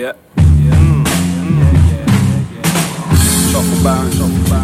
Yeah. Truffle Baron.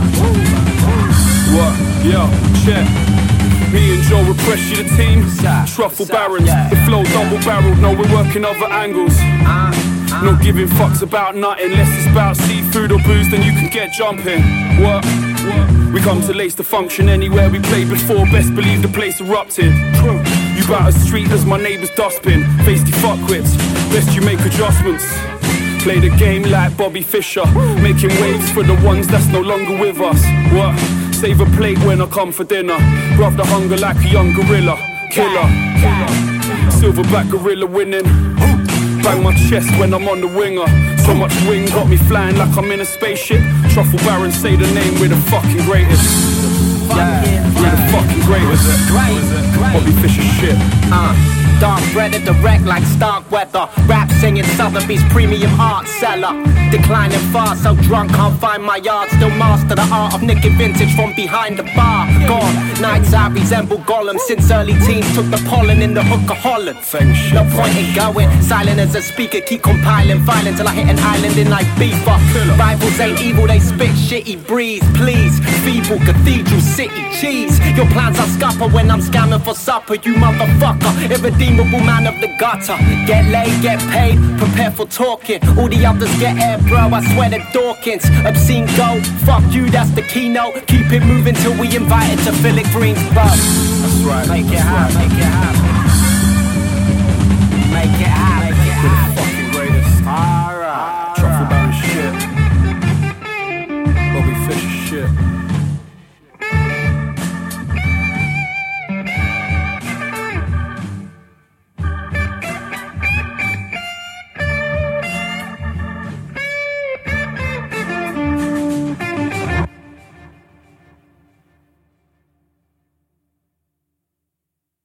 What? Yo, check. Me and Joe repress you the team. Truffle Barons, the flow double barreled. No, we're working other angles. Not giving fucks about nothing. Unless it's about seafood or booze, then you can get jumping. What? We come to lace the function anywhere we played before. Best believe the place erupted. You bout as street as my neighbour's dustbin. Face the fuckwits, best you make adjustments. Play the game like Bobby Fischer, making waves for the ones that's no longer with us. What? Save a plate when I come for dinner. Bruv the hunger like a young gorilla. Killer. Silverback gorilla winning. Bang my chest when I'm on the winger. So much wing got me flying like I'm in a spaceship. Truffle Baron say the name, we're the fucking greatest. We're the fucking greatest. Bobby Fischer shit. Dark breaded direct like stark weather. Rap singing Sotheby's premium art seller. Declining fast, so drunk can't find my yard. Still master the art of nicking vintage from behind the bar. Gone, nights I resemble Gollum. Since early teens took the pollen in the hook of Holland. No point in going, silent as a speaker. Keep compiling, filing till I hit an island in like Beaver. Rivals ain't evil, they spit shitty breeze. Please, feeble cathedral city cheese. Your plans are scupper when I'm scamming for supper. You motherfucker, irredeemable man of the gutter. Get laid, get paid, prepare for talking. All the others get air, bro, I swear they're Dawkins. Obscene go, fuck you, that's the keynote. Keep it moving till we invite it to Philip Greensboro. That's right. Make it happen, make it happen.